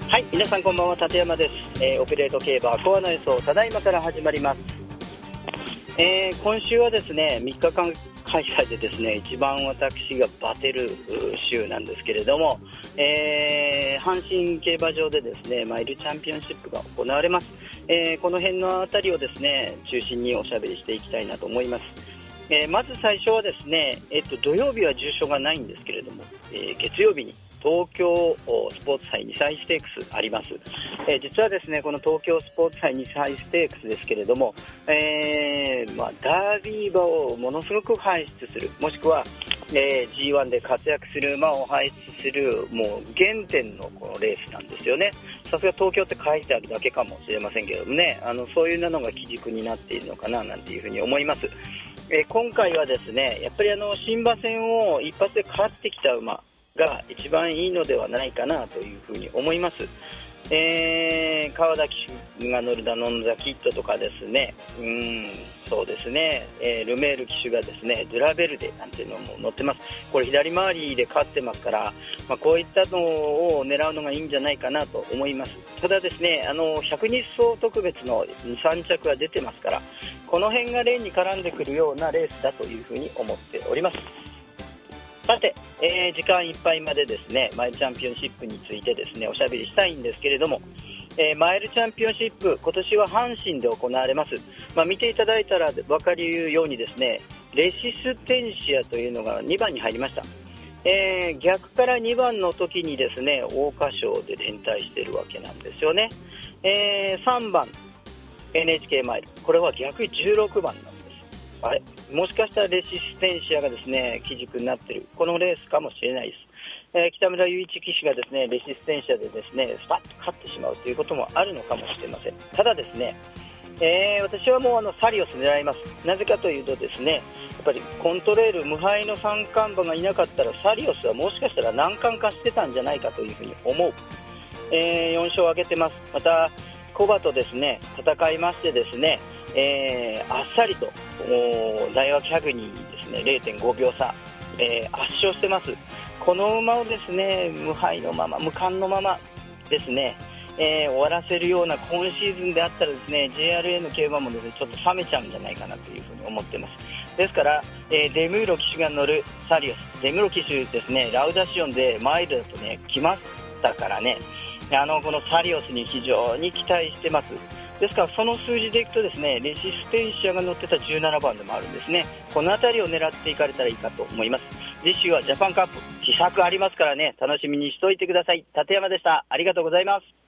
はい、皆さんこんばんは、立山です。オペレート競馬コアの予想、ただいまから始まります。今週はですね、3日間開催でですね、一番私がバテる週なんですけれども、阪神競馬場でですね、マイルチャンピオンシップが行われます。この辺のあたりをですね、中心におしゃべりしていきたいなと思います。まず最初はですね、土曜日は重賞がないんですけれども、月曜日に東京スポーツ祭2歳ステークスあります。実はですね、この東京スポーツ祭2歳ステークスですけれども、ダービー馬をものすごく輩出する、もしくは、G1 で活躍する馬を輩出するもう原点のこのレースなんですよね。さすが東京って書いてあるだけかもしれませんけれどもね、そういうのが基軸になっているのかななんていうふうに思います。今回はですね、やっぱり新馬戦を一発で勝ってきた馬が一番いいのではないかなというふうに思います。川田騎手が乗るダノンザキットとかですね、そうですね、ルメール騎手がですね、ドゥラベルデなんていうのも乗ってます。これ左回りで勝ってますから、こういったのを狙うのがいいんじゃないかなと思います。ただですね、100日走特別の2、3着が出てますから、この辺がレーンに絡んでくるようなレースだというふうに思っております。さて、時間いっぱいまでですね、マイルチャンピオンシップについてですね、おしゃべりしたいんですけれども、マイルチャンピオンシップ、今年は阪神で行われます。見ていただいたら分かるようにですね、レシステンシアというのが2番に入りました。逆から2番の時にですね、桜花賞で連帯しているわけなんですよね。3番 NHK マイル、これは逆に16番なんです。あれ、もしかしたらレシステンシアがですね、基軸になっているこのレースかもしれないです。北村雄一騎手がですね、レシステンシアでですね、スパッと勝ってしまうということもあるのかもしれません。ただですね、私はもうサリオス狙います。なぜかというとですね、やっぱりコントレール無敗の三冠馬がいなかったらサリオスはもしかしたら難関化してたんじゃないかというふうに思う。4勝を挙げてます。またコバとですね戦いましてですね、あっさりと大和キャグにですね 0.5 秒差、圧勝してます。この馬をですね無敗のまま無冠のままですね、終わらせるような今シーズンであったらですね JRA の競馬もですねちょっと冷めちゃうんじゃないかなというふうに思ってます。ですから、デムーロ騎手が乗るサリオス、デムーロ騎手ですね、ラウダシオンでマイルだとね来ましたからね、このサリオスに非常に期待してます。ですからその数字でいくとですね、レシステンシアが乗ってた17番でもあるんですね。この辺りを狙っていかれたらいいかと思います。次週はジャパンカップ、秘策ありますからね、楽しみにしておいてください。立山でした。ありがとうございます。